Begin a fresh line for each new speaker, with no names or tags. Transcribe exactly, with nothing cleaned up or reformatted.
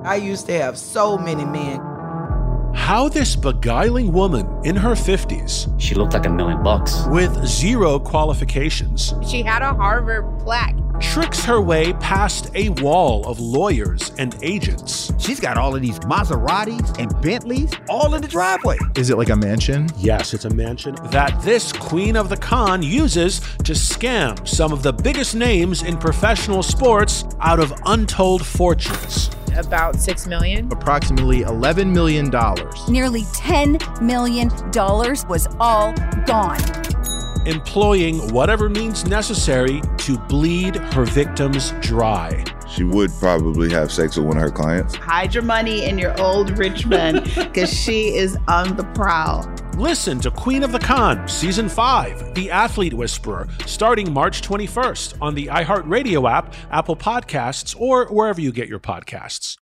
I used to have so many men.
How this beguiling woman in her fifties,
she looked like a million bucks,
with zero qualifications,
she had a Harvard plaque,
tricks her way past a wall of lawyers and agents.
She's got all of these Maseratis and Bentleys all in the driveway.
Is it like a mansion?
Yes, it's a mansion that this queen of the con uses to scam some of the biggest names in professional sports out of untold fortunes.
About six million.
Approximately eleven million dollars.
Nearly ten million dollars was all gone.
Employing whatever means necessary to bleed her victims dry.
She would probably have sex with one of her clients.
Hide your money in your old rich man, because she is on the prowl.
Listen to Queen of the Con, Season five, The Athlete Whisperer, starting March twenty-first on the iHeartRadio app, Apple Podcasts, or wherever you get your podcasts.